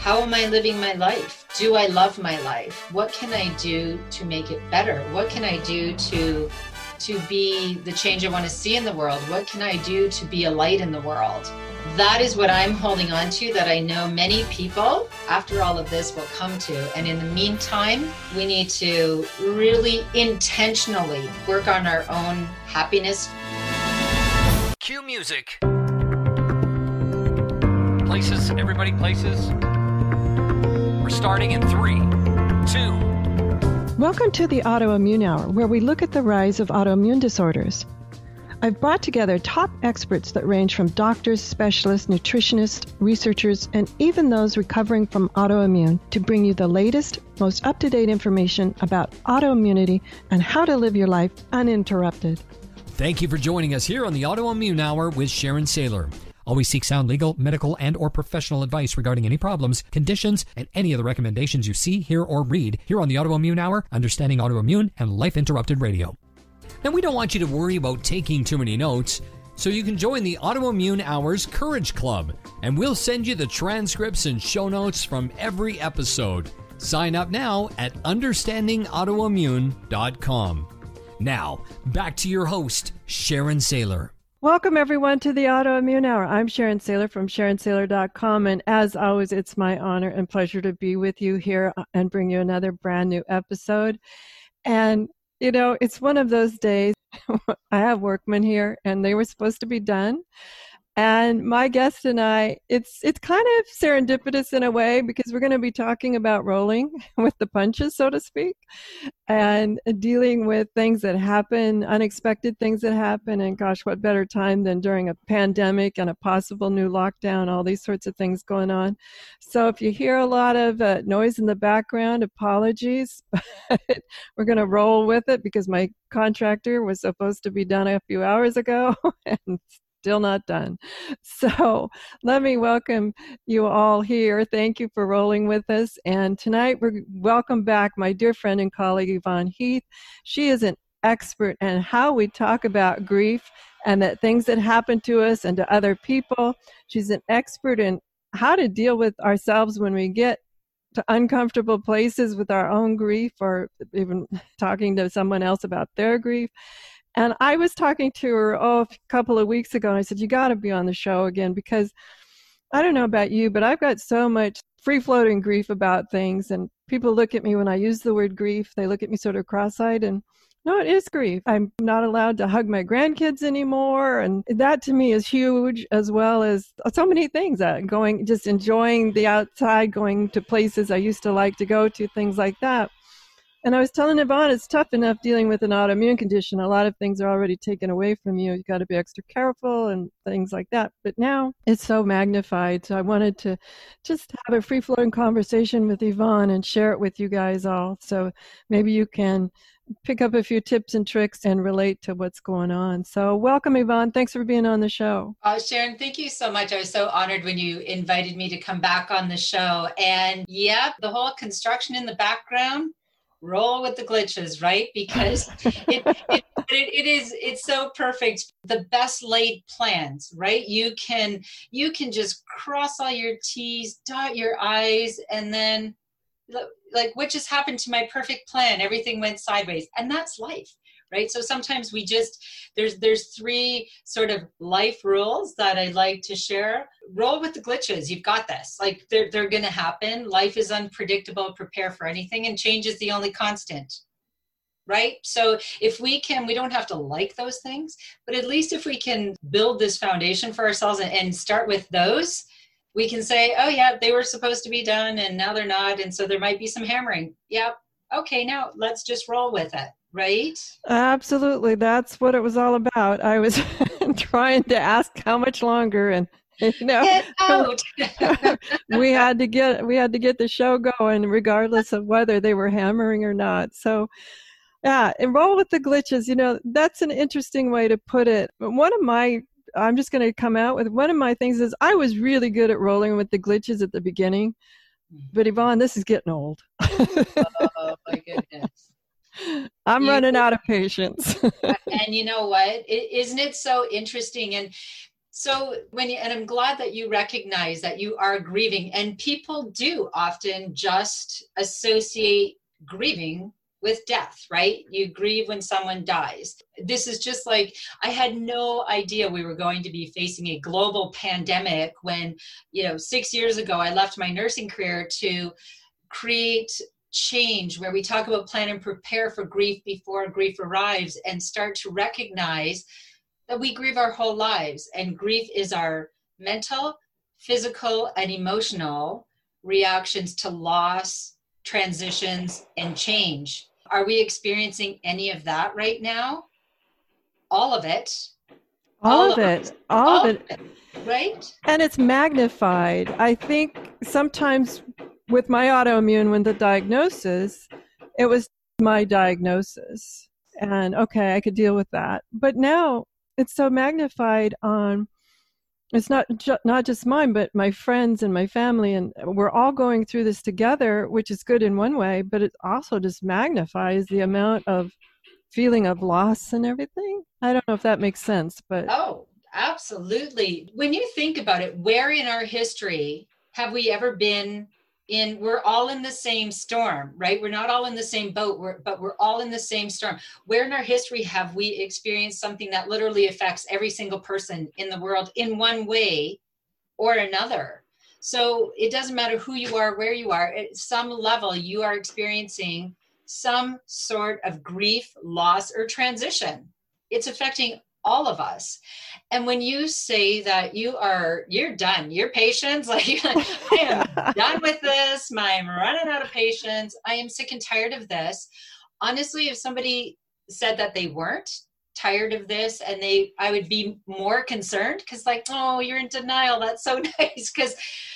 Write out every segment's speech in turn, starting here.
How am I living my life? Do I love my life? What can I do to make it better? What can I do to be the change I want to see in the world? What can I do to be a light in the world? That is what I'm holding on to, that I know many people after all of this will come to. And in the meantime, we need to really intentionally work on our own happiness. Cue music. Places, everybody places. We're starting in 3, 2. Welcome to the Autoimmune Hour, where we look at the rise of autoimmune disorders. I've brought together top experts that range from doctors, specialists, nutritionists, researchers, and even those recovering from autoimmune to bring you the latest, most up-to-date information about autoimmunity and how to live your life uninterrupted. Thank you for joining us here on the Autoimmune Hour with Sharon Saylor. Always seek sound legal, medical, and or professional advice regarding any problems, conditions, and any of the recommendations you see, hear, or read here on the Autoimmune Hour, Understanding Autoimmune, and Life Interrupted Radio. Now, we don't want you to worry about taking too many notes, so you can join the Autoimmune Hour's Courage Club, and we'll send you the transcripts and show notes from every episode. Sign up now at understandingautoimmune.com. Now, back to your host, Sharon Saylor. Welcome, everyone, to the Autoimmune Hour. I'm Sharon Saylor from SharonSaylor.com, and as always, it's my honor and pleasure to be with you here and bring you another brand new episode. And, you know, it's one of those days. I have workmen here, and they were supposed to be done. And my guest and I, it's kind of serendipitous in a way, because we're going to be talking about rolling with the punches, so to speak, and dealing with things that happen, unexpected things that happen. And gosh, what better time than during a pandemic and a possible new lockdown, all these sorts of things going on. So if you hear a lot of noise in the background, apologies. We're going to roll with it, because my contractor was supposed to be done a few hours ago and still not done. So let me welcome you all here. Thank you for rolling with us. And tonight we're welcome back my dear friend and colleague, Yvonne Heath. She is an expert in how we talk about grief and that things that happen to us and to other people. She's an expert in how to deal with ourselves when we get to uncomfortable places with our own grief, or even talking to someone else about their grief. And I was talking to her, a couple of weeks ago, and I said, you got to be on the show again, because I don't know about you, but I've got so much free-floating grief about things. And people look at me when I use the word grief. They look at me sort of cross-eyed, and no, it is grief. I'm not allowed to hug my grandkids anymore. And that to me is huge, as well as so many things. Just enjoying the outside, going to places I used to like to go to, things like that. And I was telling Yvonne, it's tough enough dealing with an autoimmune condition. A lot of things are already taken away from you. You've got to be extra careful and things like that. But now it's so magnified. So I wanted to just have a free-flowing conversation with Yvonne and share it with you guys all. So maybe you can pick up a few tips and tricks and relate to what's going on. So welcome, Yvonne. Thanks for being on the show. Sharon, thank you so much. I was so honored when you invited me to come back on the show. And yeah, the whole construction in the background, roll with the glitches, right? Because it's so perfect. The best laid plans, right? You can just cross all your T's, dot your I's, and then like, what just happened to my perfect plan? Everything went sideways. And that's life, right? So sometimes there's 3 sort of life rules that I'd like to share. Roll with the glitches. You've got this. Like, they're going to happen. Life is unpredictable. Prepare for anything, and change is the only constant, right? So if we don't have to like those things, but at least if we can build this foundation for ourselves and start with those, we can say, oh yeah, they were supposed to be done and now they're not. And so there might be some hammering. Yep. Okay, now let's just roll with it. Right? Absolutely. That's what it was all about. I was trying to ask how much longer, and get out. we had to get the show going regardless of whether they were hammering or not. So yeah, and roll with the glitches. That's an interesting way to put it. I'm just going to come out with one of my things is I was really good at rolling with the glitches at the beginning, but Yvonne, this is getting old. Oh my goodness. I'm running out of patience. And you know what? Isn't it so interesting? And So and I'm glad that you recognize that you are grieving, and people do often just associate grieving with death, right? You grieve when someone dies. This is just like, I had no idea we were going to be facing a global pandemic when, 6 years ago, I left my nursing career to create change where we talk about plan and prepare for grief before grief arrives, and start to recognize that we grieve our whole lives, and grief is our mental, physical, and emotional reactions to loss, transitions, and change. Are we experiencing any of that right now? All of it. All of it. Right? And it's magnified. I think sometimes with my autoimmune, when the diagnosis, it was my diagnosis. And okay, I could deal with that. But now it's so magnified on, it's not just mine, but my friends and my family, and we're all going through this together, which is good in one way, but it also just magnifies the amount of feeling of loss and everything. I don't know if that makes sense, but... Oh, absolutely. When you think about it, where in our history have we ever been we're all in the same storm, right? We're not all in the same boat, but we're all in the same storm. Where in our history have we experienced something that literally affects every single person in the world in one way or another? So it doesn't matter who you are, where you are, at some level, you are experiencing some sort of grief, loss, or transition. It's affecting all of us. And when you say that you're done, your patience, like, I am done with this, I'm running out of patience, I am sick and tired of this. Honestly, if somebody said that they weren't tired of this, and I would be more concerned, because like, oh, you're in denial, that's so nice, because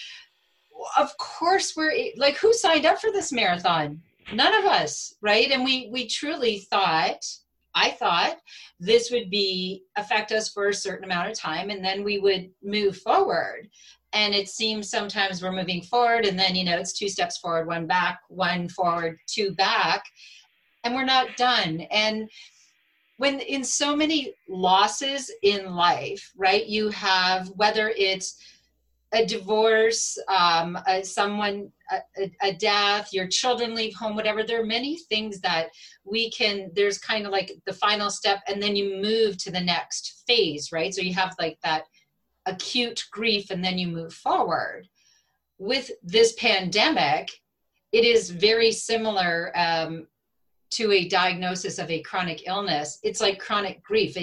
of course we're like, who signed up for this marathon? None of us, right? And we truly I thought this would affect us for a certain amount of time, and then we would move forward. And it seems sometimes we're moving forward, and then, it's 2 steps forward, 1 back, 1 forward, 2 back, and we're not done. And when in so many losses in life, right, you have, whether it's a divorce, a death, your children leave home, whatever, there are many things that there's kind of like the final step, and then you move to the next phase, right? So you have like that acute grief, and then you move forward. With this pandemic, it is very similar to a diagnosis of a chronic illness. It's like chronic grief.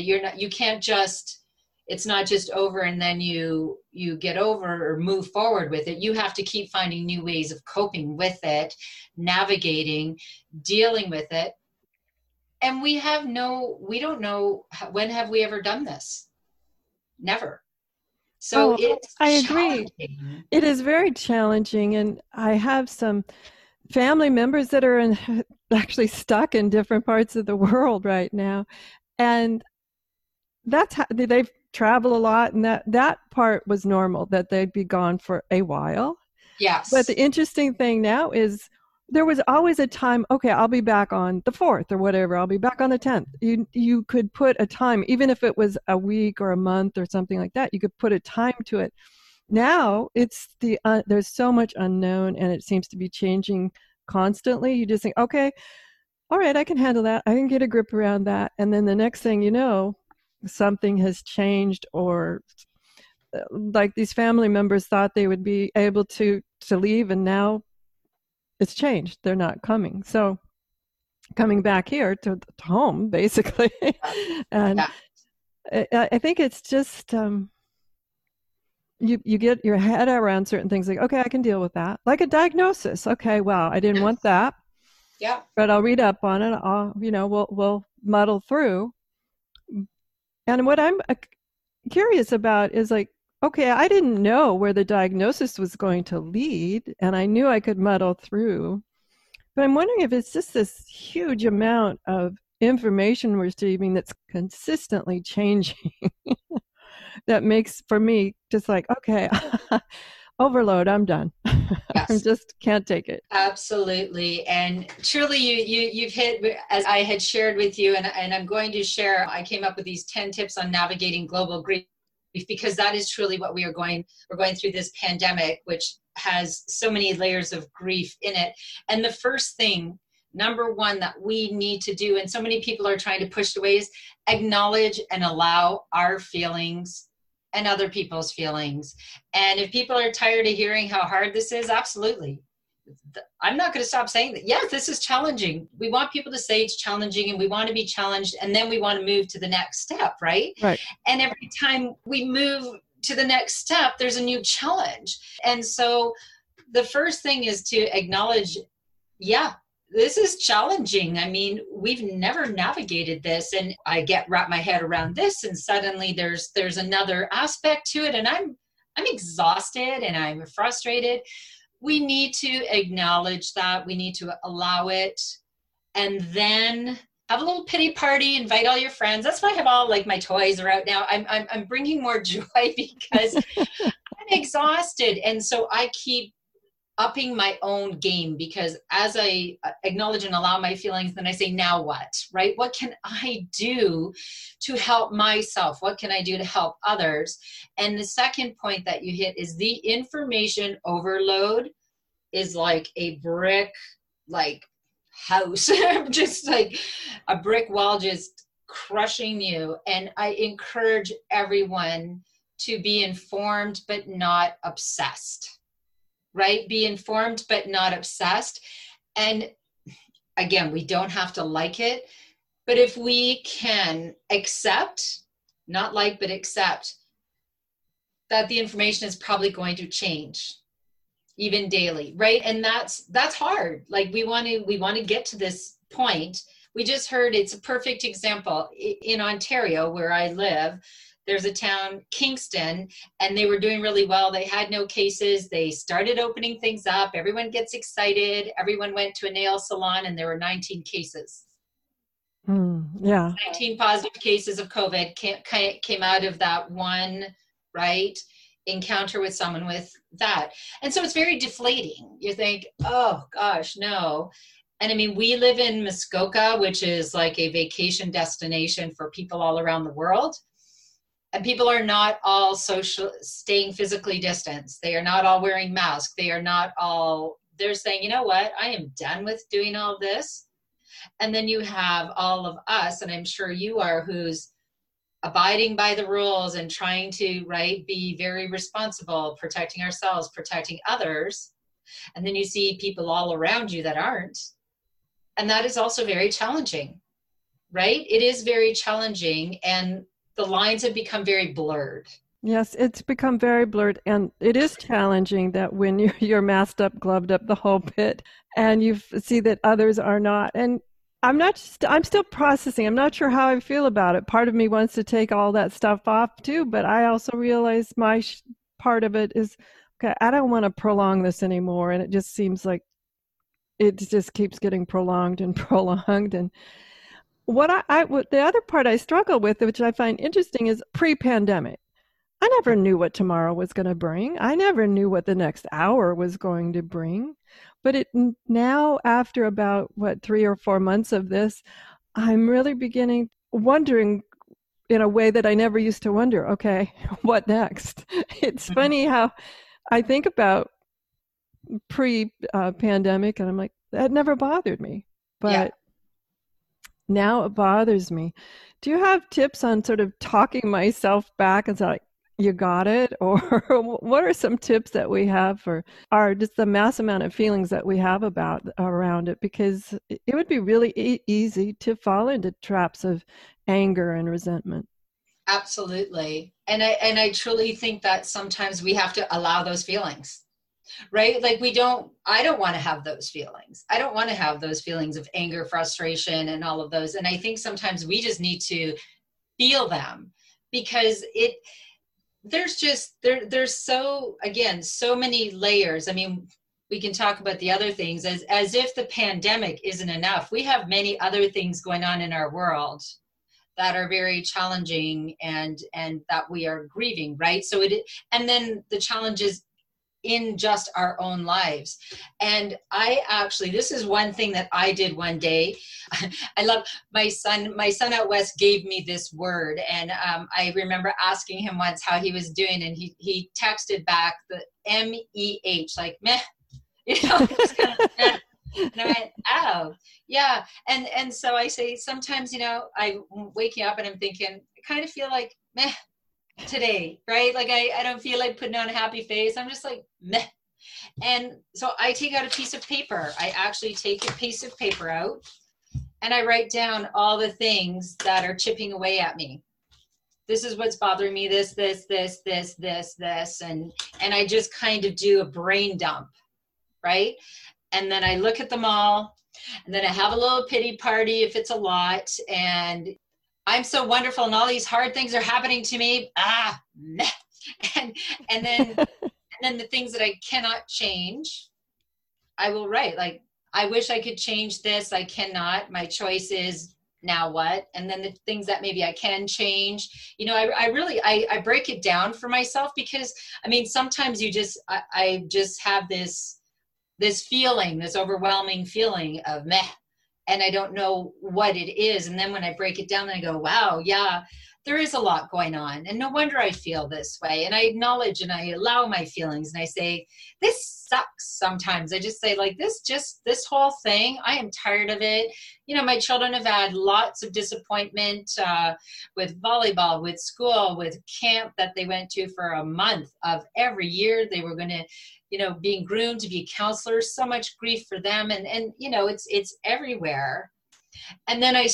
It's not just over and then you get over or move forward with it. You have to keep finding new ways of coping with it, navigating, dealing with it. And we don't know, when have we ever done this? Never. So I agree. It is very challenging. And I have some family members that are actually stuck in different parts of the world right now. And that's how they've traveled a lot, and that part was normal, that they'd be gone for a while. Yes. But the interesting thing now is there was always a time, okay, I'll be back on the 4th or whatever, I'll be back on the 10th. You could put a time, even if it was a week or a month or something like that, you could put a time to it. Now it's there's so much unknown, and it seems to be changing constantly. You just think, okay, all right, I can handle that, I can get a grip around that, and then the next thing you know, something has changed, or like these family members thought they would be able to leave, and now it's changed. They're not coming. So coming back here to home, basically. And I think it's just you get your head around certain things, like, okay, I can deal with that. Like a diagnosis. Okay, wow, I didn't want that. Yeah. But I'll read up on it. We'll muddle through. And what I'm curious about is, like, okay, I didn't know where the diagnosis was going to lead, and I knew I could muddle through. But I'm wondering if it's just this huge amount of information we're receiving that's consistently changing that makes, for me, just like, okay, overload, I'm done. Yes. I just can't take it. Absolutely. And truly, you've hit, as I had shared with you, and I'm going to share, I came up with these 10 tips on navigating global grief. because that is truly what we're going through, this pandemic, which has so many layers of grief in it. And the first thing, number one, that we need to do, and so many people are trying to push it away, is acknowledge and allow our feelings and other people's feelings. And if people are tired of hearing how hard this is, absolutely. I'm not going to stop saying that. Yes, this is challenging. We want people to say it's challenging, and we want to be challenged, and then we want to move to the next step, right? Right. And every time we move to the next step, there's a new challenge. And so the first thing is to acknowledge, yeah, this is challenging. I mean, we've never navigated this, and I wrap my head around this, and suddenly there's another aspect to it, and I'm exhausted and I'm frustrated. We need to acknowledge that. We need to allow it, and then have a little pity party. Invite all your friends. That's why I have all like my toys are out now. I'm bringing more joy because I'm exhausted, and so I keep upping my own game, because as I acknowledge and allow my feelings, then I say, now what, right? What can I do to help myself? What can I do to help others? And the second point that you hit is the information overload is like a brick, like house, just like a brick wall, just crushing you. And I encourage everyone to be informed, but not obsessed. Right? Be informed, but not obsessed. And again, we don't have to like it, but if we can accept, not like, but accept that the information is probably going to change, even daily, right? And that's hard. Like we want to get to this point. We just heard, it's a perfect example in Ontario, where I live. There's a town, Kingston, and they were doing really well. They had no cases. They started opening things up. Everyone gets excited. Everyone went to a nail salon, and there were 19 cases. Yeah. 19 positive cases of COVID came out of that one, right, encounter with someone with that. And so it's very deflating. You think, oh, gosh, no. And I mean, we live in Muskoka, which is like a vacation destination for people all around the world. And people are not all staying physically distanced. They are not all wearing masks. They're saying, you know what, I am done with doing all this. And then you have all of us, and I'm sure you are, who's abiding by the rules and trying to, right, be very responsible, protecting ourselves, protecting others. And then you see people all around you that aren't. And that is also very challenging, right? It is very challenging. And the lines have become very blurred. Yes, it's become very blurred, and it is challenging that when you're masked up, gloved up, the whole bit, and you see that others are not. And I'm still processing. I'm not sure how I feel about it. Part of me wants to take all that stuff off too, but I also realize my part of it is, okay, I don't want to prolong this anymore, and it just seems like it just keeps getting prolonged and prolonged. And what the other part I struggle with, which I find interesting, is pre-pandemic. I never knew what tomorrow was going to bring. I never knew what the next hour was going to bring. But now, after about 3 or 4 months of this, I'm really wondering in a way that I never used to wonder, okay, what next? It's funny how I think about pre-pandemic, and I'm like, that never bothered me. But now it bothers me. Do you have tips on sort of talking myself back and say, like, you got it? Or what are some tips that we have for just the mass amount of feelings that we have around it? Because it would be really easy to fall into traps of anger and resentment. Absolutely. And I truly think that sometimes we have to allow those feelings. Right? Like I don't want to have those feelings. I don't want to have those feelings of anger, frustration, and all of those. And I think sometimes we just need to feel them, because there's so many layers. I mean, we can talk about the other things as if the pandemic isn't enough. We have many other things going on in our world that are very challenging and that we are grieving, right? So and then the challenge is in just our own lives. And this is one thing that I did one day. I love my son out west gave me this word. And I remember asking him once how he was doing. And he texted back the MEH, like meh, just kind of meh. And I went, oh, yeah. And so I say, sometimes, I'm waking up and I'm thinking, I kind of feel like meh today, right? Like I don't feel like putting on a happy face. I'm just like meh. And so I take out a piece of paper. I actually take a piece of paper out and I write down all the things that are chipping away at me. This is what's bothering me, this, and I just kind of do a brain dump, right? And then I look at them all, and then I have a little pity party if it's a lot, and I'm so wonderful and all these hard things are happening to me. Meh. And then the things that I cannot change, I will write. Like, I wish I could change this. I cannot. My choice is now what? And then the things that maybe I can change, I break it down for myself, because sometimes I just have this feeling, this overwhelming feeling of meh, and I don't know what it is. And then when I break it down, then I go, wow, yeah, there is a lot going on. And no wonder I feel this way. And I acknowledge and I allow my feelings. And I say, this sucks sometimes. I just say like, this whole thing, I am tired of it. My children have had lots of disappointment with volleyball, with school, with camp that they went to for a month of every year. They were going to, being groomed to be counselors, so much grief for them. And it's everywhere. And then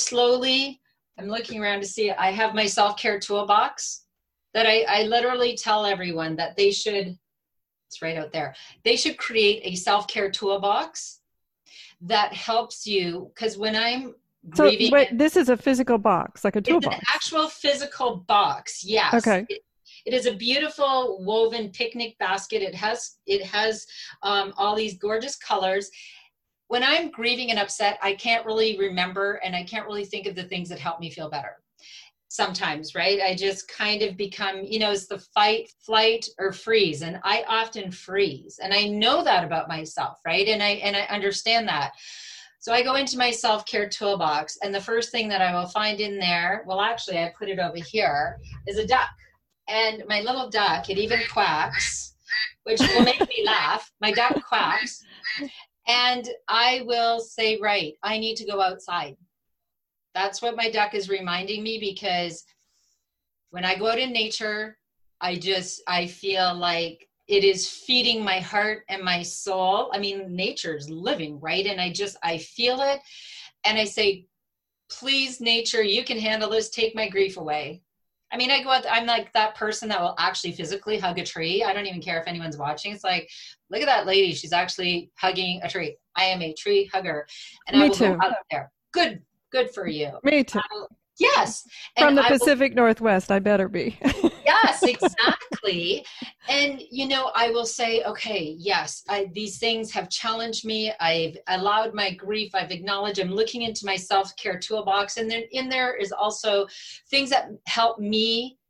I'm looking around to see, I have my self-care toolbox that I literally tell everyone that they should, it's right out there. They should create a self-care toolbox that helps you. Because when I'm grieving. So wait, this is a physical box, like a toolbox. It's an actual physical box. Yes. Okay. It is a beautiful woven picnic basket. It has all these gorgeous colors. When I'm grieving and upset, I can't really remember and I can't really think of the things that help me feel better. Sometimes, right? I just kind of become, it's the fight, flight, or freeze. And I often freeze. And I know that about myself, right? And I understand that. So I go into my self-care toolbox, and the first thing that I will find in there, well, actually, I put it over here, is a duck. And my little duck, it even quacks, which will make me laugh. My duck quacks. And I will say, right, I need to go outside. That's what my duck is reminding me, because when I go out in nature, I feel like it is feeding my heart and my soul. Nature's living, right? And I feel it. And I say, please, nature, you can handle this. Take my grief away. I go out, I'm like that person that will actually physically hug a tree. I don't even care if anyone's watching. It's like, look at that lady. She's actually hugging a tree. I am a tree hugger. And Me I will too. go out there. Good for you. Me too. Yes. From the Pacific Northwest, I better be. Yes, exactly. And, I will say, okay, yes, these things have challenged me. I've allowed my grief. I've acknowledged. I'm looking into my self-care toolbox. And then in there is also things that help me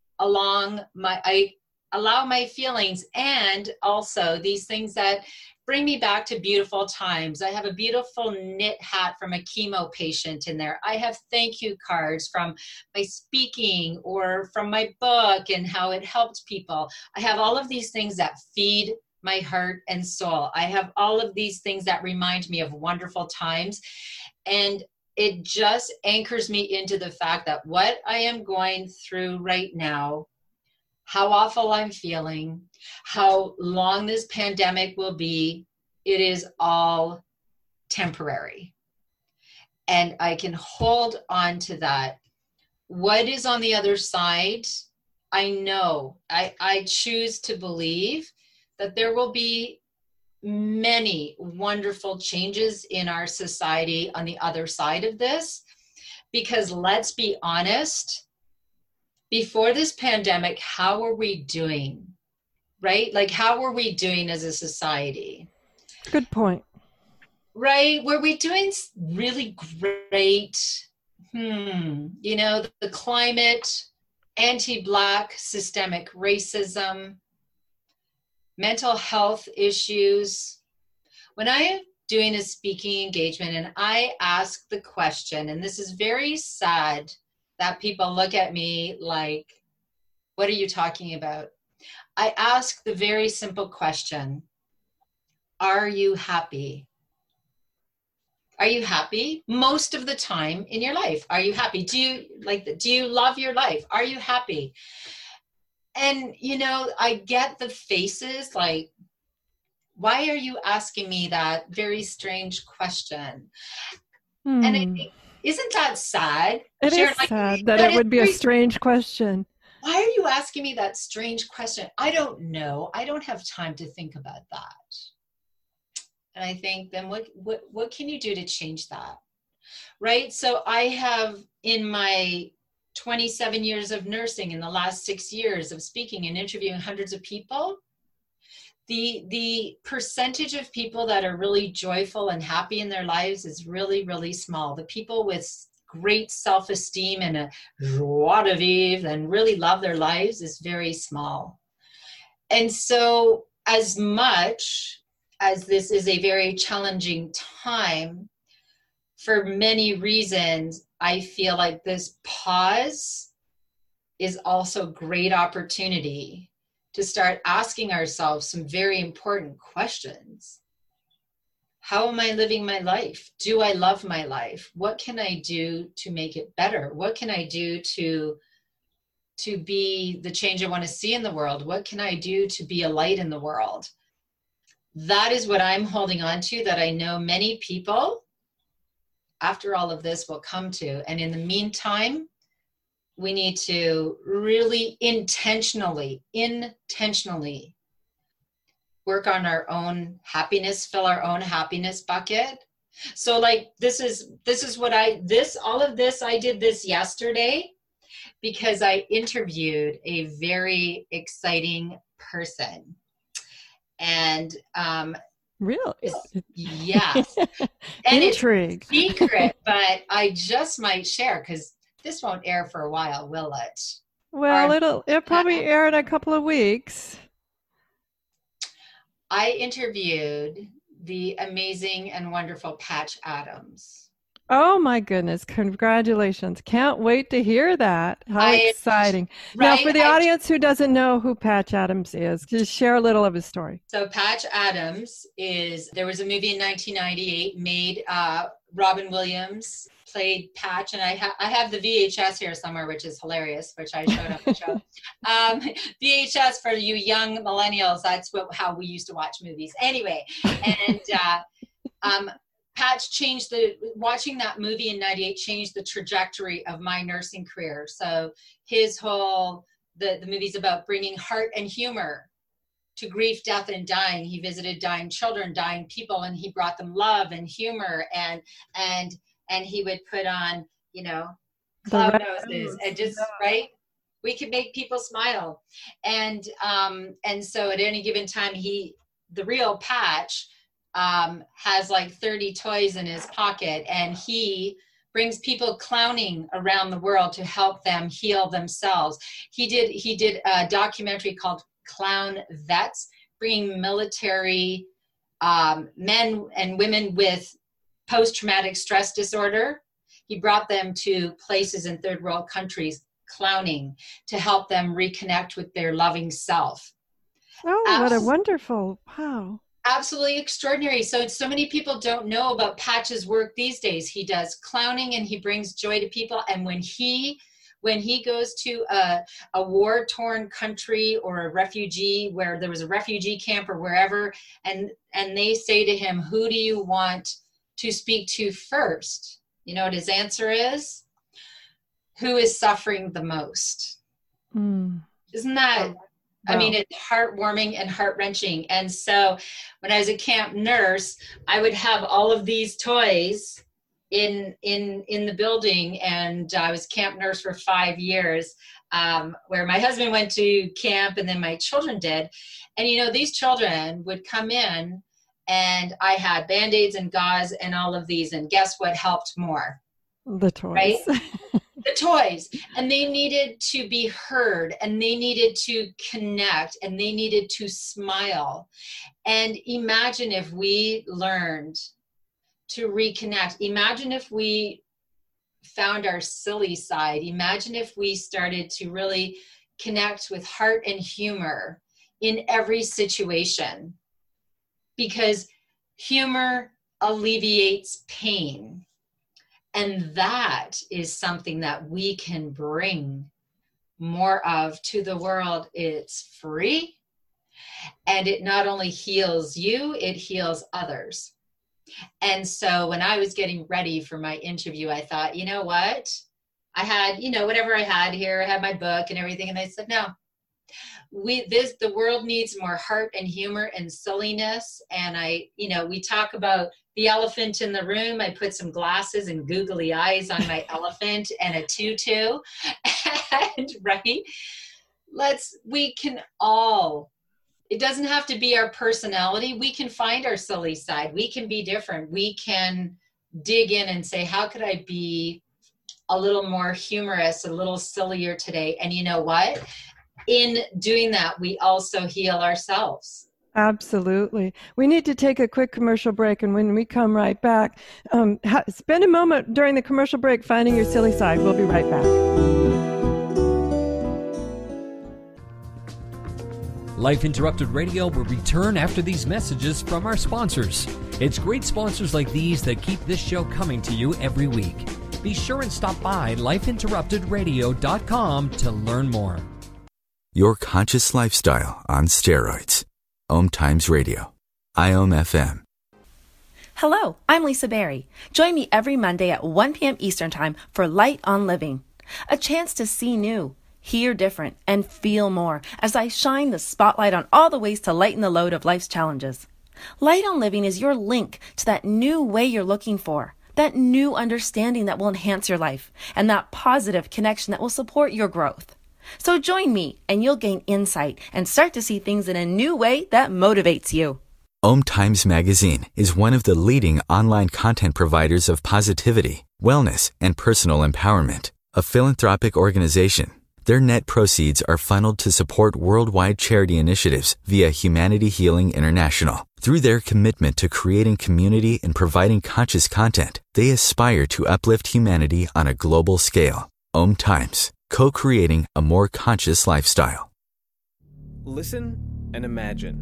I allow my feelings, and also these things that bring me back to beautiful times. I have a beautiful knit hat from a chemo patient in there. I have thank you cards from my speaking or from my book and how it helped people. I have all of these things that feed my heart and soul. I have all of these things that remind me of wonderful times. And it just anchors me into the fact that what I am going through right now, how awful I'm feeling, how long this pandemic will be, it is all temporary. And I can hold on to that. What is on the other side, I know, I choose to believe that there will be many wonderful changes in our society on the other side of this. Because let's be honest, before this pandemic, how were we doing? Right? Like, how were we doing as a society? Good point. Right? Were we doing really great? The climate, anti-Black, systemic racism, mental health issues. When I am doing a speaking engagement and I ask the question, and this is very sad that people look at me like, what are you talking about? I ask the very simple question, are you happy? Are you happy most of the time in your life? Are you happy? Do you love your life? Are you happy? And, I get the faces like, why are you asking me that very strange question? And I think, isn't that sad? It is sad that it would be a strange question. Why are you asking me that strange question? I don't know. I don't have time to think about that. And I think, then what can you do to change that? Right? So I have, in my 27 years of nursing, in the last 6 years of speaking and interviewing hundreds of people, the percentage of people that are really joyful and happy in their lives is really, really small. The people with great self-esteem and a joie de vivre and really love their lives is very small. And so, as much as this is a very challenging time, for many reasons, I feel like this pause is also a great opportunity to start asking ourselves some very important questions. How am I living my life? Do I love my life? What can I do to make it better? What can I do to be the change I want to see in the world? What can I do to be a light in the world? That is what I'm holding on to, that I know many people after all of this will come to. And in the meantime, we need to really intentionally work on our own happiness, fill our own happiness bucket. So like, this is what all of this, I did this yesterday because I interviewed a very exciting person. And really? Yes. And intrigue. It's secret, but I just might share because this won't air for a while, will it? Well, it'll probably air in a couple of weeks. I interviewed the amazing and wonderful Patch Adams. Oh my goodness. Congratulations. Can't wait to hear that. How exciting. Right? Now, for the audience who doesn't know who Patch Adams is, just share a little of his story. So Patch Adams there was a movie in 1998 made, Robin Williams played Patch, and I have the VHS here somewhere, which is hilarious, which I showed up to show. VHS, for you young millennials, that's how we used to watch movies. Anyway, and Patch watching that movie in 98 changed the trajectory of my nursing career. So his the movie's about bringing heart and humor to grief, death, and dying. He visited dying children, dying people, and he brought them love and humor, and he would put on, clown noses and just, right? We could make people smile. And so at any given time, the real Patch, has like 30 toys in his pocket, and he brings people clowning around the world to help them heal themselves. He did a documentary called Clown Vets, bringing military men and women with post-traumatic stress disorder. He brought them to places in third world countries clowning to help them reconnect with their loving self. Oh, what a wonderful, wow. Absolutely extraordinary. So many people don't know about Patch's work these days. He does clowning and he brings joy to people. And when he goes to a war-torn country or a refugee, where there was a refugee camp or wherever, and they say to him, who do you want to speak to first? You know what his answer is? Who is suffering the most? Isn't that... I mean, it's heartwarming and heart-wrenching. And so when I was a camp nurse, I would have all of these toys in the building, and I was camp nurse for 5 years, where my husband went to camp and then my children did. And, these children would come in, and I had Band-Aids and gauze and all of these, and guess what helped more? The toys. Right? The toys. And they needed to be heard, and they needed to connect, and they needed to smile. And imagine if we learned to reconnect. Imagine if we found our silly side. Imagine if we started to really connect with heart and humor in every situation, because humor alleviates pain. And that is something that we can bring more of to the world. It's free, and it not only heals you, it heals others. And so when I was getting ready for my interview, I thought, you know what? I had, whatever I had here, I had my book and everything. And I said, no, the world needs more heart and humor and silliness. And we talk about the elephant in the room. I put some glasses and googly eyes on my elephant and a tutu. And right, we can all, it doesn't have to be our personality. We can find our silly side. We can be different. We can dig in and say, how could I be a little more humorous, a little sillier today? And you know what? In doing that, we also heal ourselves. Absolutely. We need to take a quick commercial break, and when we come right back, spend a moment during the commercial break finding your silly side. We'll be right back. Life Interrupted Radio will return after these messages from our sponsors. It's great sponsors like these that keep this show coming to you every week. Be sure and stop by lifeinterruptedradio.com to learn more. Your conscious lifestyle on steroids. Om Times Radio. IOM FM. Hello, I'm Lisa Berry. Join me every Monday at 1 p.m. Eastern Time for Light on Living. A chance to see new, hear different, and feel more as I shine the spotlight on all the ways to lighten the load of life's challenges. Light on Living is your link to that new way you're looking for, that new understanding that will enhance your life, and that positive connection that will support your growth. So join me and you'll gain insight and start to see things in a new way that motivates you. Om Times Magazine is one of the leading online content providers of positivity, wellness, and personal empowerment. A philanthropic organization, their net proceeds are funneled to support worldwide charity initiatives via Humanity Healing International. Through their commitment to creating community and providing conscious content, they aspire to uplift humanity on a global scale. Om Times, co-creating a more conscious lifestyle. Listen and imagine.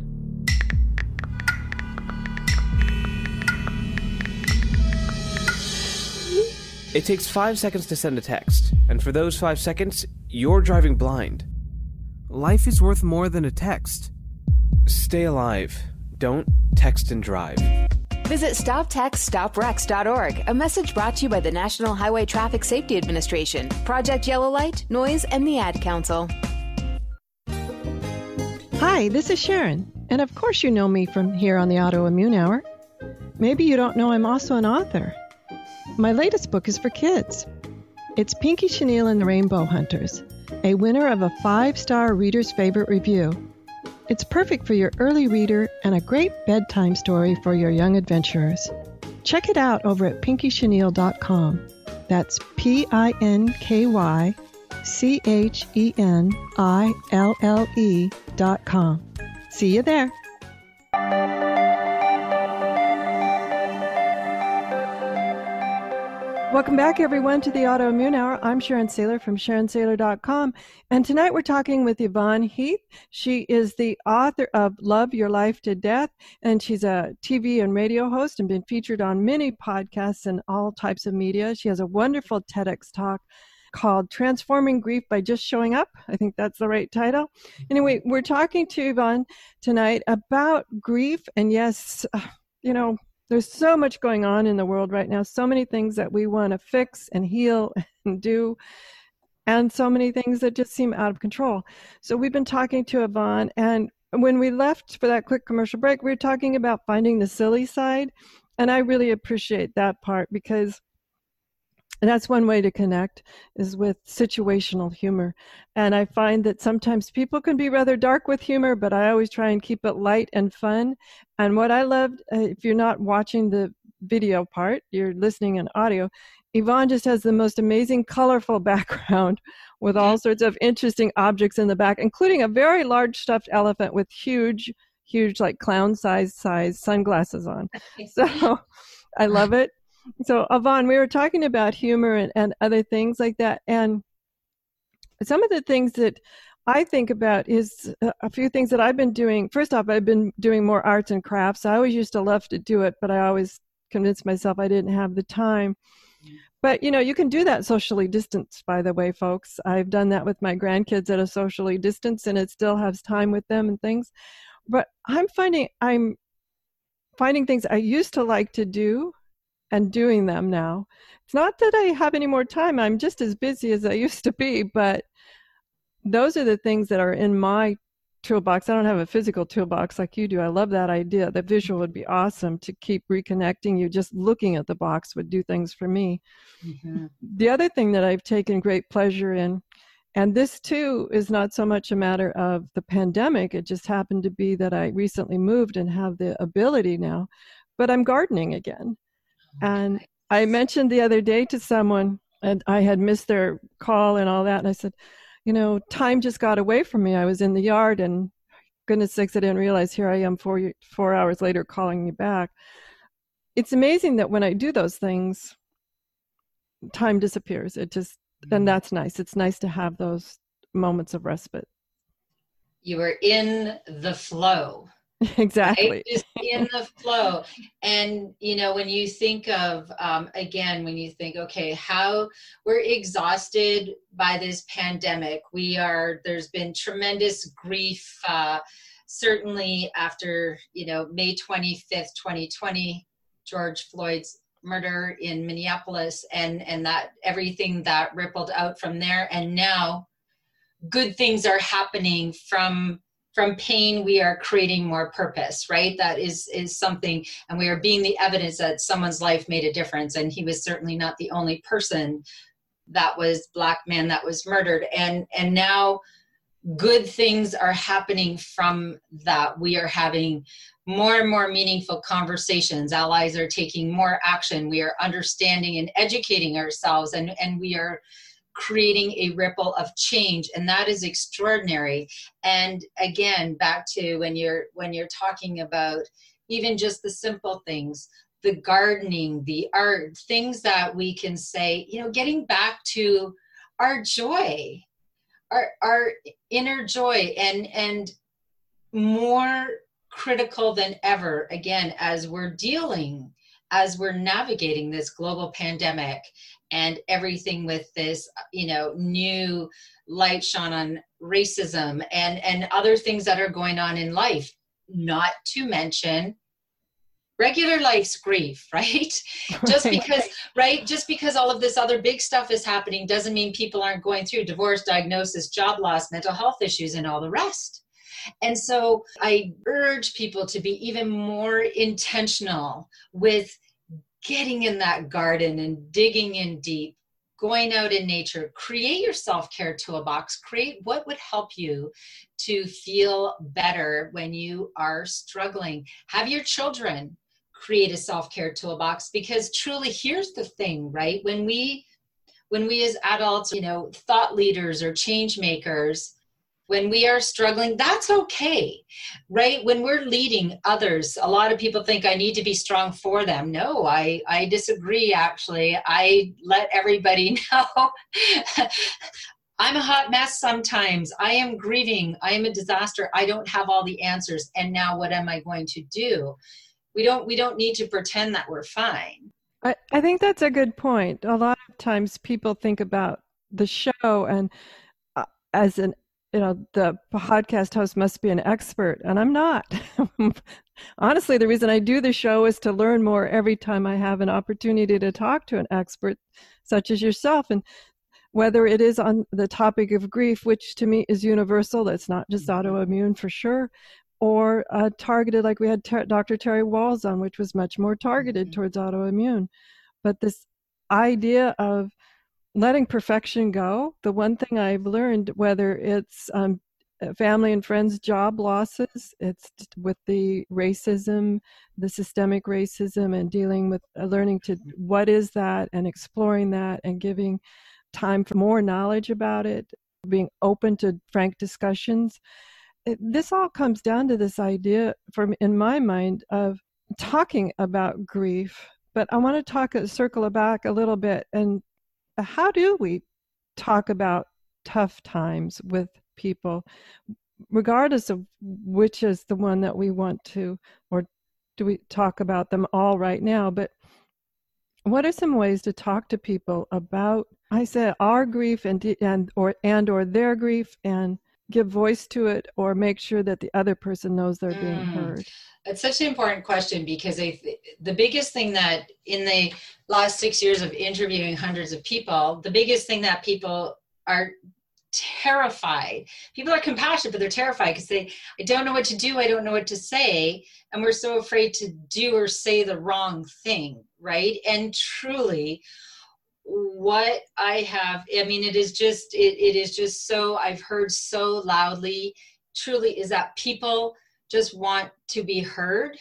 It takes 5 seconds to send a text, and for those 5 seconds, you're driving blind. Life is worth more than a text. Stay alive. Don't text and drive. Visit StopTextStopWrecks.org, a message brought to you by the National Highway Traffic Safety Administration, Project Yellow Light, Noise, and the Ad Council. Hi, this is Sharon, and of course you know me from here on the Autoimmune Hour. Maybe you don't know I'm also an author. My latest book is for kids. It's Pinky Chenille and the Rainbow Hunters, a winner of a 5-star Reader's Favorite review. It's perfect for your early reader and a great bedtime story for your young adventurers. Check it out over at pinkychenille.com. That's PinkyChenille.com. See you there. Welcome back, everyone, to the Autoimmune Hour. I'm Sharon Saylor from SharonSaylor.com, and tonight we're talking with Yvonne Heath. She is the author of Love Your Life to Death, and she's a TV and radio host and been featured on many podcasts and all types of media. She has a wonderful TEDx talk called Transforming Grief by Just Showing Up. I think that's the right title. Anyway, we're talking to Yvonne tonight about grief, and yes, there's so much going on in the world right now, so many things that we want to fix and heal and do, and so many things that just seem out of control. So we've been talking to Yvonne, and when we left for that quick commercial break, we were talking about finding the silly side, and I really appreciate that part because that's one way to connect is with situational humor. And I find that sometimes people can be rather dark with humor, but I always try and keep it light and fun. And what I loved, if you're not watching the video part, you're listening in audio, Yvonne just has the most amazing, colorful background with all sorts of interesting objects in the back, including a very large stuffed elephant with huge, like clown-size sunglasses on. So I love it. So Yvonne, we were talking about humor and other things like that. And some of the things that I think about is a few things that I've been doing. First off, I've been doing more arts and crafts. I always used to love to do it, but I always convinced myself I didn't have the time. But, you can do that socially distanced, by the way, folks. I've done that with my grandkids at a socially distance, and it still has time with them and things. But I'm finding things I used to like to do and doing them now. It's not that I have any more time. I'm just as busy as I used to be, but those are the things that are in my toolbox. I don't have a physical toolbox like you do. I love that idea. The visual would be awesome to keep reconnecting you. Just looking at the box would do things for me. Mm-hmm. The other thing that I've taken great pleasure in, and this too is not so much a matter of the pandemic. It just happened to be that I recently moved and have the ability now, but I'm gardening again. And I mentioned the other day to someone, and I had missed their call and all that. And I said, time just got away from me. I was in the yard, and goodness sakes, I didn't realize here I am 4 hours later calling you back. It's amazing that when I do those things, time disappears. And that's nice. It's nice to have those moments of respite. You are in the flow. Exactly. Right? Just in the flow. And, when you think of, okay, how we're exhausted by this pandemic, there's been tremendous grief, certainly after, May 25th, 2020, George Floyd's murder in Minneapolis, and that everything that rippled out from there. And now good things are happening from pain. We are creating more purpose, right? That is something, and we are being the evidence that someone's life made a difference. And he was certainly not the only person Black man that was murdered. And now good things are happening from that. We are having more and more meaningful conversations. Allies are taking more action. We are understanding and educating ourselves, and we are creating a ripple of change, and that is extraordinary. And again, back to when you're talking about even just the simple things, the gardening, the art, things that we can say, getting back to our joy, our inner joy, and more critical than ever, again, as we're navigating this global pandemic and everything with this, new light shone on racism and other things that are going on in life, not to mention regular life's grief, right? Just because all of this other big stuff is happening doesn't mean people aren't going through divorce, diagnosis, job loss, mental health issues, and all the rest. And so I urge people to be even more intentional with getting in that garden and digging in deep, going out in nature. Create your self-care toolbox. Create what would help you to feel better when you are struggling. Have your children create a self-care toolbox, because truly, here's the thing, right? When we as adults, thought leaders or change makers, when we are struggling, that's okay, right? When we're leading others, a lot of people think I need to be strong for them. No, I disagree, actually. I let everybody know I'm a hot mess sometimes. I am grieving. I am a disaster. I don't have all the answers. And now what am I going to do? We don't need to pretend that we're fine. I think that's a good point. A lot of times people think about the show and as an the podcast host must be an expert, and I'm not. Honestly, the reason I do the show is to learn more every time I have an opportunity to talk to an expert such as yourself. And whether it is on the topic of grief, which to me is universal, that's not just autoimmune for sure, or targeted, like we had Dr. Terry Walls on, which was much more targeted towards autoimmune. But this idea of letting perfection go, the one thing I've learned, whether it's family and friends job losses. It's with the racism, the systemic racism, and dealing with learning to what is that and exploring that and giving time for more knowledge about it, being open to frank discussions. This all comes down to this idea, in my mind, of talking about grief. But I want to circle back a little bit. And how do we talk about tough times with people, regardless of which is the one that we want to, or do we talk about them all right now? But what are some ways to talk to people about, I said, our grief and or their grief, and give voice to it, or make sure that the other person knows they're being heard? It's such an important question, because the biggest thing that in the last 6 years of interviewing hundreds of people, the biggest thing that people are terrified. People are compassionate, but they're terrified because I don't know what to do. I don't know what to say. And we're so afraid to do or say the wrong thing, right? And truly, what I have, I mean, it is just so, I've heard so loudly, truly, is that people just want to be heard,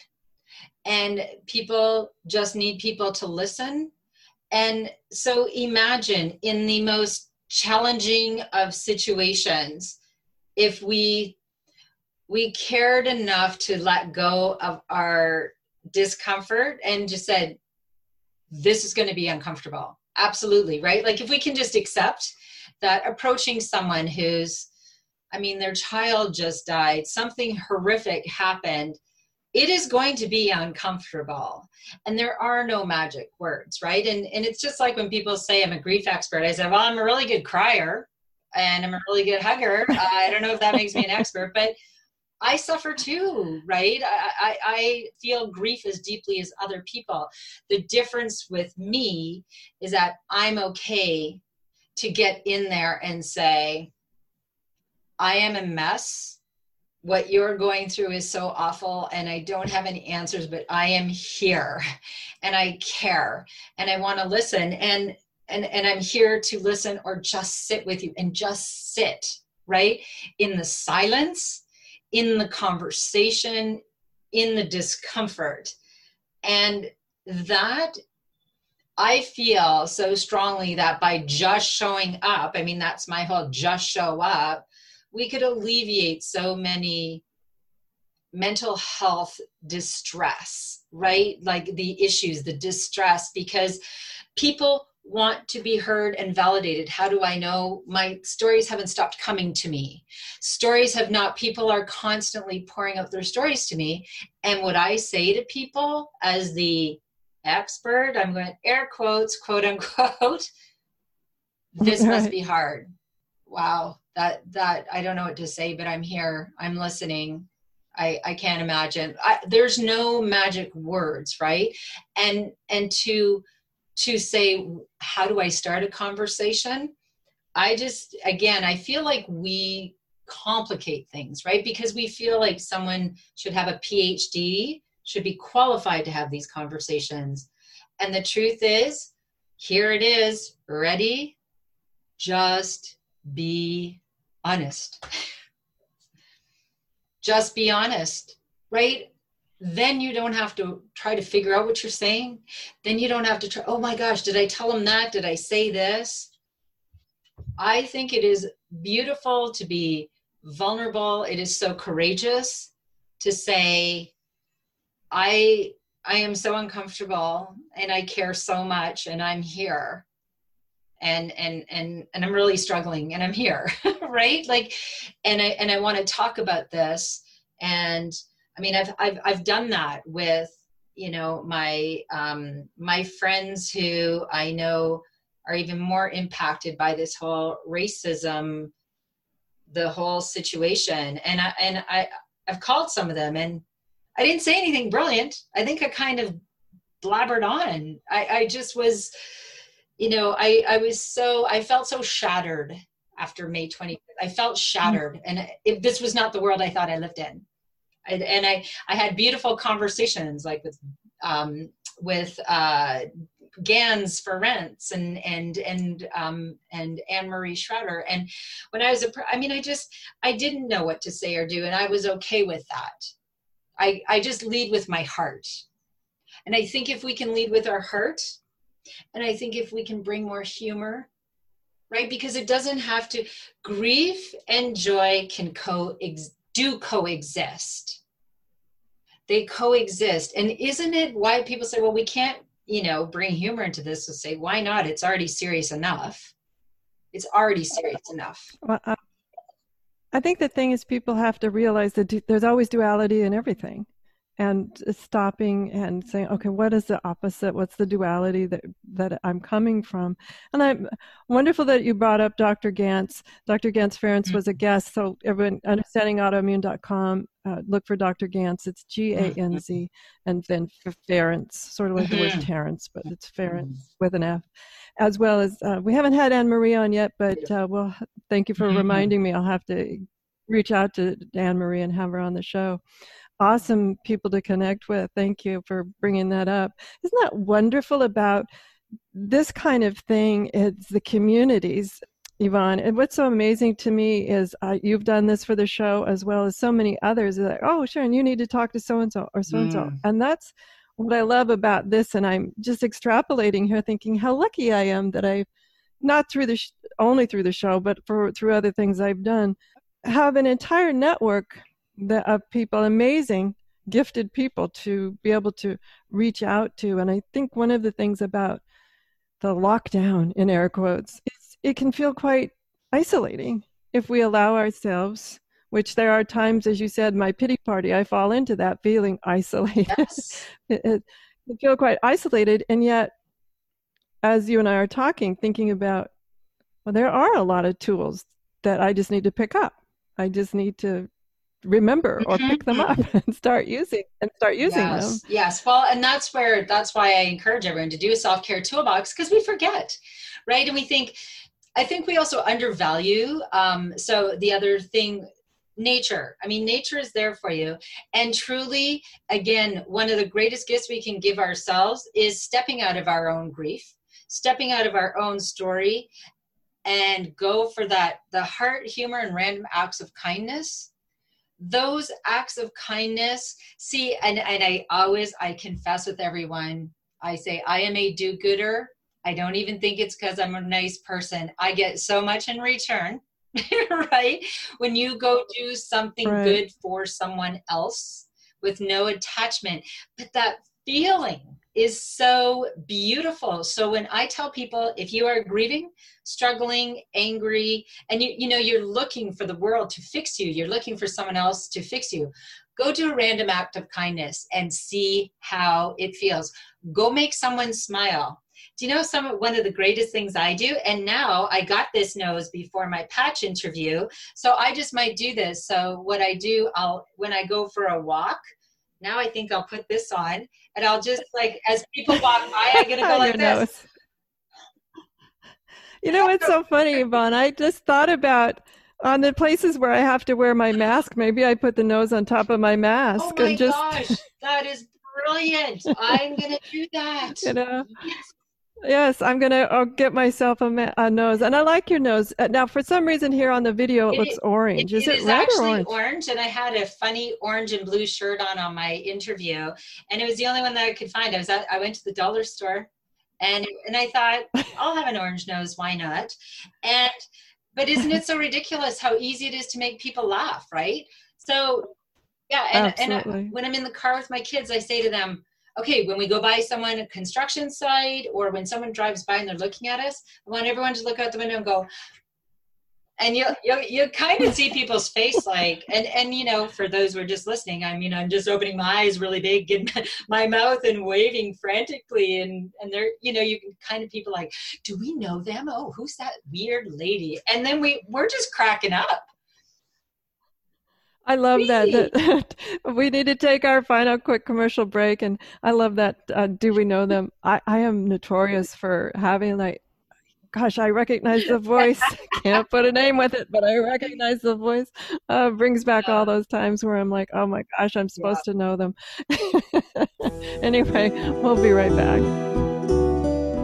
and people just need people to listen. And so imagine, in the most challenging of situations, if we cared enough to let go of our discomfort and just said, this is going to be uncomfortable. Absolutely, right? Like, if we can just accept that approaching someone who's, I mean, their child just died, something horrific happened, it is going to be uncomfortable. And there are no magic words, right? And it's just like when people say I'm a grief expert, I say, well, I'm a really good crier and I'm a really good hugger. I don't know if that makes me an expert, but I suffer too, right? I feel grief as deeply as other people. The difference with me is that I'm okay to get in there and say, I am a mess. What you're going through is so awful, and I don't have any answers, but I am here and I care and I want to listen, and I'm here to listen, or just sit with you and just sit, right? In the silence, in the conversation, in the discomfort. And that, I feel so strongly that by just showing up, I mean, that's my whole just show up, we could alleviate so many mental health distress, right? Like the issues, the distress, because people want to be heard and validated. How do I know? My stories haven't stopped coming to me. Stories have not. People are constantly pouring out their stories to me. And what I say to people as the expert, I'm going to air quotes, quote unquote, this must be hard. Wow. That I don't know what to say, but I'm here. I'm listening. I can't imagine. There's no magic words, right? And to say, how do I start a conversation? I feel like we complicate things, right? Because we feel like someone should have a PhD, should be qualified to have these conversations. And the truth is, here it is, ready? Just be honest. Just be honest, right? Then you don't have to try to figure out what you're saying. Then you don't have to try, oh my gosh, did I tell him that? Did I say this? I think it is beautiful to be vulnerable. It is so courageous to say, I am so uncomfortable and I care so much and I'm here. And I'm really struggling and I'm here, right? Like, and I want to talk about this. And I mean, I've done that with, you know, my friends who I know are even more impacted by this whole racism, the whole situation. And I've called some of them and I didn't say anything brilliant. I think I kind of blabbered on. I just was, you know, I felt so shattered after May 20th. I felt shattered, and this was not the world I thought I lived in. I had beautiful conversations, like with Gans for Rents and Anne-Marie Schroeder. And when I was I didn't know what to say or do, and I was okay with that. I just lead with my heart. And I think if we can lead with our heart, and I think if we can bring more humor, right? Because it doesn't have to, grief and joy can coexist. They coexist. And isn't it why people say, well, we can't, bring humor into this? So say, why not? It's already serious enough. It's already serious enough. Well, I think the thing is people have to realize that there's always duality in everything. And stopping and saying, okay, what is the opposite? What's the duality that I'm coming from? And I'm wonderful that you brought up Dr. Ganz. Dr. Ganz Ferenc was a guest. So everyone, understandingautoimmune.com, look for Dr. Ganz. It's G-A-N-Z, and then Ferenc, sort of like the word Terrence, but it's Ferenc with an F. As well as, we haven't had Anne-Marie on yet, but well, thank you for reminding me. I'll have to reach out to Anne-Marie and have her on the show. Awesome people to connect with. Thank you for bringing that up. Isn't that wonderful about this kind of thing? It's the communities, Yvonne. And what's so amazing to me is you've done this for the show as well as so many others. They're like, oh, Sharon, you need to talk to so-and-so or so-and-so. And that's what I love about this. And I'm just extrapolating here thinking how lucky I am that I've, not through the only through the show, but through other things I've done, have an entire network of people, amazing, gifted people to be able to reach out to. And I think one of the things about the lockdown, in air quotes, is it can feel quite isolating if we allow ourselves, which there are times, as you said, my pity party, I fall into that feeling isolated. Yes. it feel quite isolated. And yet, as you and I are talking, thinking about, well, there are a lot of tools that I just need to pick up. I just need to remember or pick them up and start using them. Yes. Well, and that's why I encourage everyone to do a self-care toolbox, because we forget, right? And I think we also undervalue. So the other thing, nature. I mean, nature is there for you. And truly, again, one of the greatest gifts we can give ourselves is stepping out of our own grief, stepping out of our own story, and go for the heart, humor, and random acts of kindness. Those acts of kindness, see, and I confess with everyone, I say, I am a do-gooder. I don't even think it's because I'm a nice person. I get so much in return, right? When you go do something good for someone else with no attachment, but that feeling is so beautiful. So when I tell people, if you are grieving, struggling, angry, and you're looking for the world to fix you, you're looking for someone else to fix you, go do a random act of kindness and see how it feels. Go make someone smile. Do you know one of the greatest things I do? And now I got this nose before my patch interview, so I just might do this. So what I do, when I go for a walk, now I think I'll put this on, and I'll just, like, as people walk by, I'm going to go like this. You know, it's so funny, Yvonne. I just thought about on the places where I have to wear my mask, maybe I put the nose on top of my mask. Oh my gosh, that is brilliant. I'm going to do that. You know? Yes, I'm going to get myself a nose. And I like your nose. Now, for some reason here on the video, it looks orange. Is it red or orange? Orange, and I had a funny orange and blue shirt on my interview, and it was the only one that I could find. I went to the dollar store, and I thought, I'll have an orange nose. Why not? But isn't it so ridiculous how easy it is to make people laugh, right? So, yeah, and when I'm in the car with my kids, I say to them, okay, when we go by someone, a construction site, or when someone drives by and they're looking at us, I want everyone to look out the window and go, and you kind of see people's face, like, and for those who are just listening, I'm just opening my eyes really big in my mouth and waving frantically, and they're, you can kind of people like, do we know them? Oh, who's that weird lady? And then we're just cracking up. I love that we need to take our final quick commercial break. And I love that. Do we know them? I am notorious for having, like, gosh, I recognize the voice. Can't put a name with it, but I recognize the voice. Brings back all those times where I'm like, oh my gosh, I'm supposed to know them. Anyway, we'll be right back.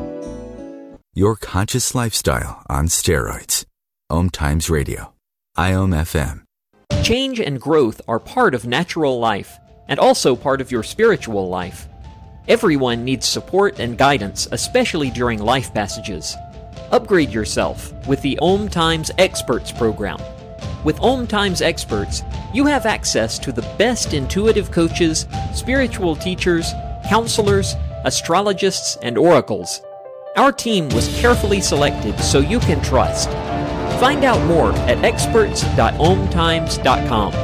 Your conscious lifestyle on steroids. Om Times Radio. IOM FM. Change and growth are part of natural life, and also part of your spiritual life. Everyone needs support and guidance, especially during life passages. Upgrade yourself with the Om Times Experts program. With Om Times Experts, you have access to the best intuitive coaches, spiritual teachers, counselors, astrologists, and oracles. Our team was carefully selected so you can trust. Find out more at experts.omtimes.com.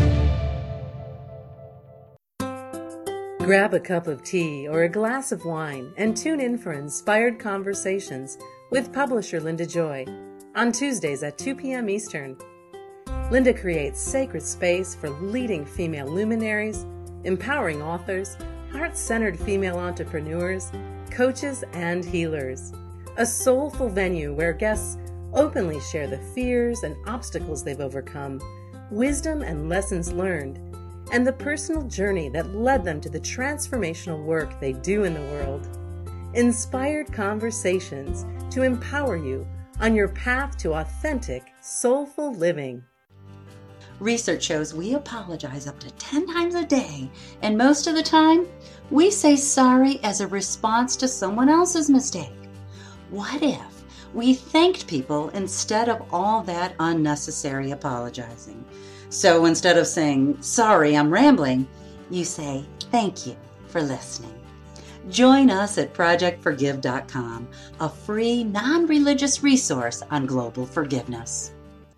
Grab a cup of tea or a glass of wine and tune in for Inspired Conversations with publisher Linda Joy on Tuesdays at 2 p.m. Eastern. Linda creates sacred space for leading female luminaries, empowering authors, heart-centered female entrepreneurs, coaches, and healers. A soulful venue where guests openly share the fears and obstacles they've overcome, wisdom and lessons learned, and the personal journey that led them to the transformational work they do in the world. Inspired Conversations to empower you on your path to authentic, soulful living. Research shows we apologize up to 10 times a day, and most of the time, we say sorry as a response to someone else's mistake. What if we thanked people instead of all that unnecessary apologizing? So instead of saying, sorry, I'm rambling, you say, thank you for listening. Join us at projectforgive.com, a free, non-religious resource on global forgiveness.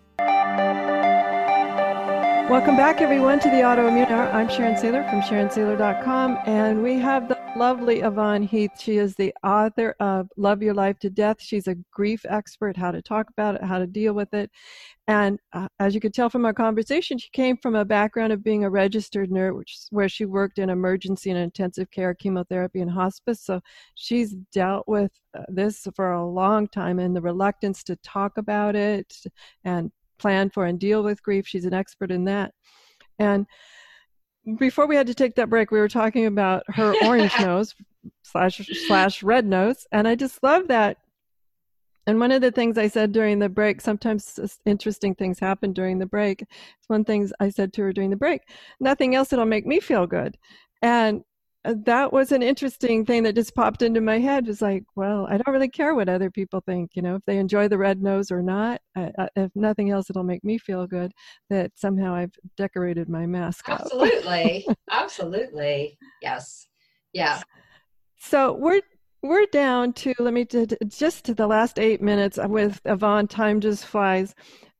Welcome back, everyone, to the Autoimmune Hour. I'm Sharon Saylor from SharonSaylor.com, and we have the lovely Yvonne Heath. She is the author of Love Your Life to Death. She's a grief expert, how to talk about it, how to deal with it. And as you could tell from our conversation, she came from a background of being a registered nurse, where she worked in emergency and intensive care, chemotherapy, and hospice. So she's dealt with this for a long time, and the reluctance to talk about it and plan for and deal with grief. She's an expert in that. And before we had to take that break, we were talking about her orange nose slash red nose. And I just love that. And one of the things I said during the break, sometimes interesting things happen during the break. It's one thing I said to her during the break, nothing else that'll make me feel good. And that was an interesting thing that just popped into my head. It was like, well, I don't really care what other people think, if they enjoy the red nose or not. If nothing else, it'll make me feel good that somehow I've decorated my mask up. Absolutely. Absolutely. Yes. Yeah. So we're down to, just to the last 8 minutes with Yvonne. Time just flies.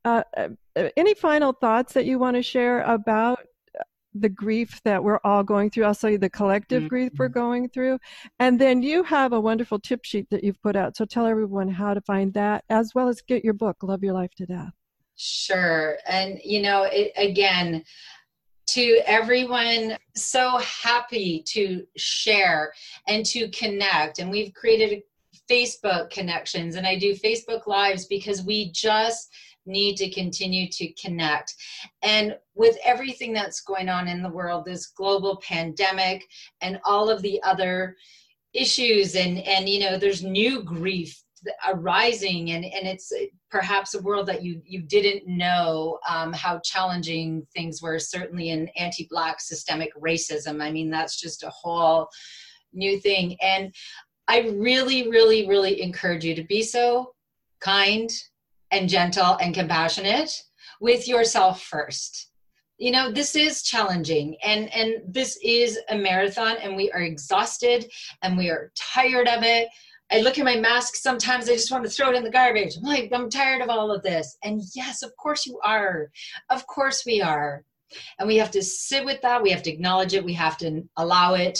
Any final thoughts that you want to share about the grief that we're all going through, also the collective grief we're going through? And then you have a wonderful tip sheet that you've put out. So tell everyone how to find that, as well as get your book, Love Your Life to Death. Sure. And, again, to everyone, so happy to share and to connect. And we've created Facebook connections, and I do Facebook Lives because we just need to continue to connect. And with everything that's going on in the world, this global pandemic and all of the other issues, and there's new grief arising, and it's perhaps a world that you didn't know how challenging things were, certainly in anti-Black systemic racism. I mean, that's just a whole new thing. And I really, really, really encourage you to be so kind and gentle and compassionate with yourself first. This is challenging, and this is a marathon, and we are exhausted and we are tired of it. I look at my mask sometimes, I just want to throw it in the garbage. I'm like, I'm tired of all of this. And yes, of course you are. Of course we are. And we have to sit with that. We have to acknowledge it. We have to allow it.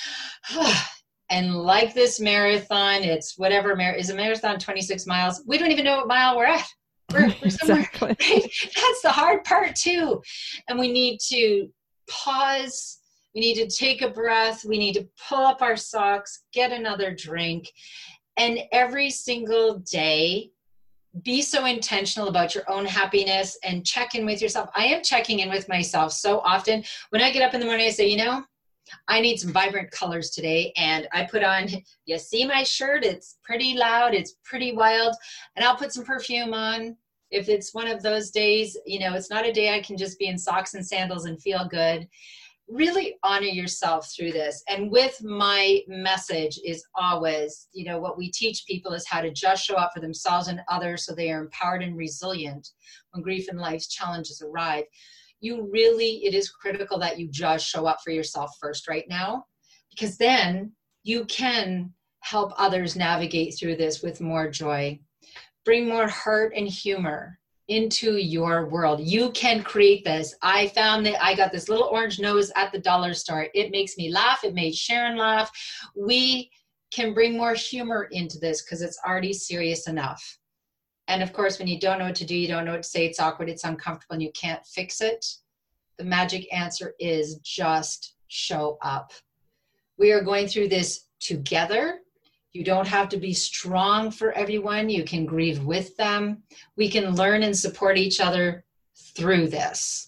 And like this marathon, it's whatever, is a marathon 26 miles? We don't even know what mile we're at. We're somewhere, Exactly. right? That's the hard part too. And we need to pause. We need to take a breath. We need to pull up our socks, get another drink. And every single day, be so intentional about your own happiness and check in with yourself. I am checking in with myself so often. When I get up in the morning, I say, I need some vibrant colors today. And I put on, you see my shirt, it's pretty loud, it's pretty wild. And I'll put some perfume on. If it's one of those days, it's not a day I can just be in socks and sandals and feel good. Really honor yourself through this. And with my message is always, what we teach people is how to just show up for themselves and others so they are empowered and resilient when grief and life's challenges arrive. It is critical that you just show up for yourself first right now, because then you can help others navigate through this with more joy. Bring more heart and humor into your world. You can create this. I found that I got this little orange nose at the dollar store. It makes me laugh. It made Sharon laugh. We can bring more humor into this because it's already serious enough. And of course, when you don't know what to do, you don't know what to say, it's awkward, it's uncomfortable, and you can't fix it, the magic answer is just show up. We are going through this together. You don't have to be strong for everyone. You can grieve with them. We can learn and support each other through this.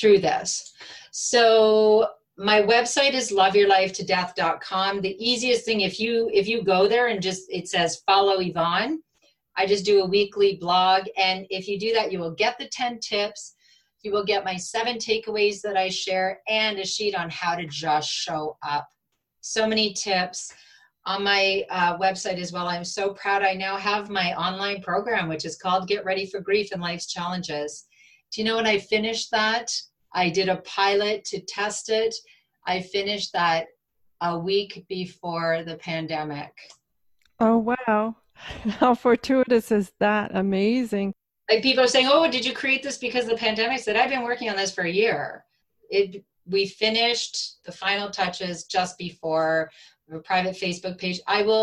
So my website is loveyourlifetodeath.com. The easiest thing, if you go there and it says follow Yvonne, I just do a weekly blog. And if you do that, you will get the 10 tips. You will get my 7 takeaways that I share and a sheet on how to just show up. So many tips on my website as well. I'm so proud. I now have my online program, which is called Get Ready for Grief and Life's Challenges. Do you know when I finished that? I did a pilot to test it. I finished that a week before the pandemic. Oh, wow. How fortuitous is that? Amazing. Like people are saying, oh, did you create this because of the pandemic? I said, I've been working on this for a year. We finished the final touches just before a private Facebook page.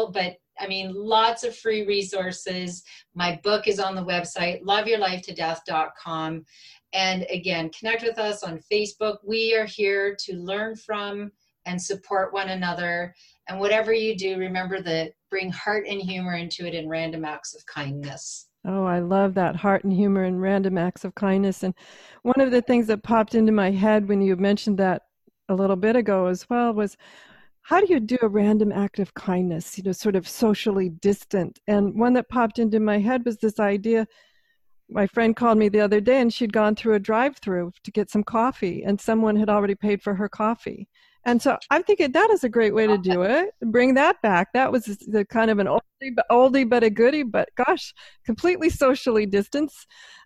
Lots of free resources. My book is on the website, loveyourlifetodeath.com. And again, connect with us on Facebook. We are here to learn from and support one another. And whatever you do, remember to bring heart and humor into it in random acts of kindness. Oh, I love that, heart and humor and random acts of kindness. And one of the things that popped into my head when you mentioned that a little bit ago as well was, how do you do a random act of kindness, sort of socially distant? And one that popped into my head was this idea. My friend called me the other day and she'd gone through a drive-through to get some coffee and someone had already paid for her coffee. And so I'm thinking that is a great way to do it. Bring that back. That was the kind of an oldie but a goodie, but gosh, completely socially distanced.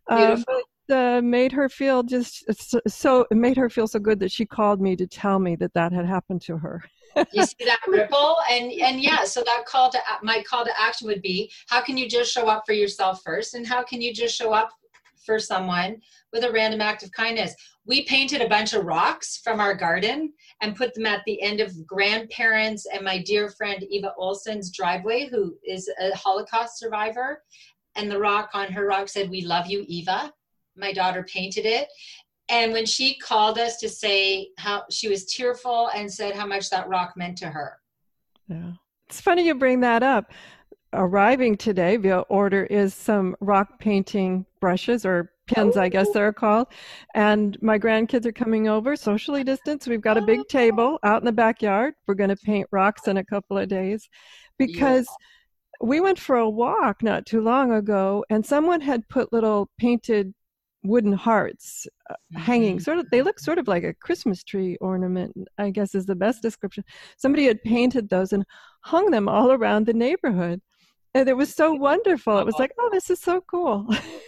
Made her feel it made her feel so good that she called me to tell me that had happened to her. You see that ripple? And yeah, so that my call to action would be, how can you just show up for yourself first? And how can you just show up for someone with a random act of kindness? We painted a bunch of rocks from our garden and put them at the end of grandparents and my dear friend Eva Olson's driveway, who is a Holocaust survivor. And the rock on her rock said, "We love you, Eva." My daughter painted it. And when she called us to say how she was tearful and said how much that rock meant to her. Yeah. It's funny you bring that up. Arriving today via order is some rock painting brushes or pins, I guess they're called. And my grandkids are coming over, socially distanced. We've got a big table out in the backyard. We're going to paint rocks in a couple of days because we went for a walk not too long ago and someone had put little painted wooden hearts hanging. They look sort of like a Christmas tree ornament, I guess is the best description. Somebody had painted those and hung them all around the neighborhood. And it was so wonderful. It was like, oh, this is so cool.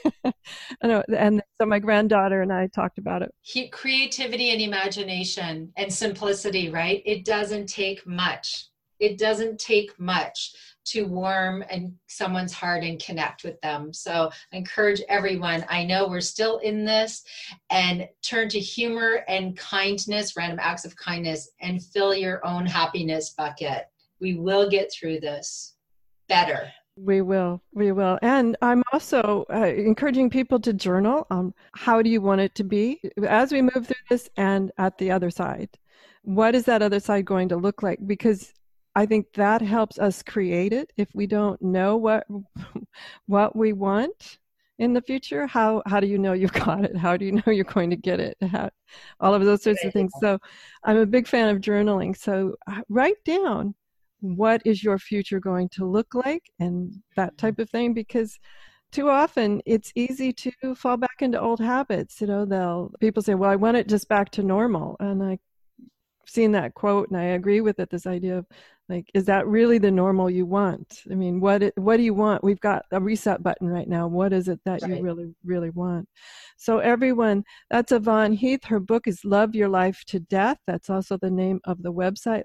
And so my granddaughter and I talked about it. Creativity and imagination and simplicity, right? It doesn't take much. It doesn't take much to warm someone's heart and connect with them. So I encourage everyone, I know we're still in this, and turn to humor and kindness, random acts of kindness, and fill your own happiness bucket. We will get through this better. We will. And I'm also encouraging people to journal. How do you want it to be as we move through this and at the other side? What is that other side going to look like? Because I think that helps us create it. If we don't know what we want, in the future, how do you know you've got it? How do you know you're going to get it? All of those sorts of things. So I'm a big fan of journaling. So write down, what is your future going to look like, and that type of thing, because too often it's easy to fall back into old habits. People say, well, I want it just back to normal. And I've seen that quote and I agree with it, this idea of like, is that really the normal you want? I mean, what do you want? We've got a reset button right now. What is it that you really, really want? So everyone, that's Yvonne Heath. Her book is Love Your Life to Death. That's also the name of the website,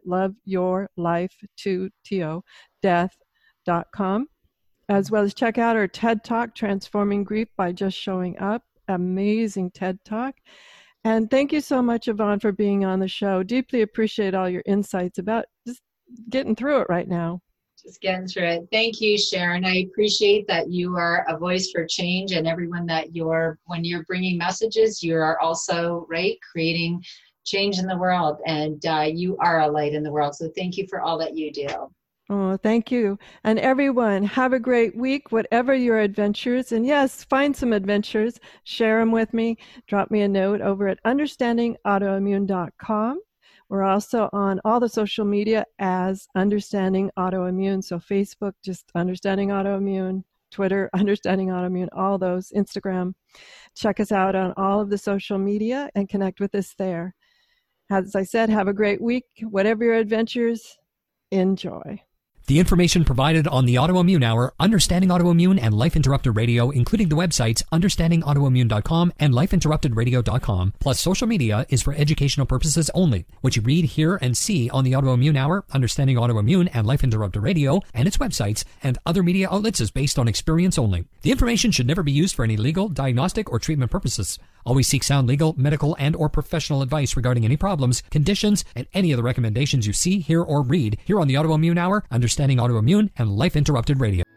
loveyourlife2death.com. As well as check out her TED Talk, Transforming Grief by Just Showing Up. Amazing TED Talk. And thank you so much, Yvonne, for being on the show. Deeply appreciate all your insights about just getting through it right now. Just getting through it. Thank you, Sharon. I appreciate that you are a voice for change, and everyone that when you're bringing messages, you are also, creating change in the world, and you are a light in the world. So thank you for all that you do. Oh, thank you. And everyone, have a great week, whatever your adventures. And yes, find some adventures, share them with me. Drop me a note over at understandingautoimmune.com. We're also on all the social media as Understanding Autoimmune. So Facebook, just Understanding Autoimmune, Twitter, Understanding Autoimmune, all those, Instagram. Check us out on all of the social media and connect with us there. As I said, have a great week. Whatever your adventures, enjoy. The information provided on the Autoimmune Hour, Understanding Autoimmune, and Life Interrupted Radio, including the websites understandingautoimmune.com and lifeinterruptedradio.com, plus social media, is for educational purposes only. What you read, hear, and see on the Autoimmune Hour, Understanding Autoimmune, and Life Interrupted Radio, and its websites, and other media outlets is based on experience only. The information should never be used for any legal, diagnostic, or treatment purposes. Always seek sound legal, medical, and or professional advice regarding any problems, conditions, and any of the recommendations you see, hear, or read here on the Autoimmune Hour, Understanding Autoimmune, and Life Interrupted Radio.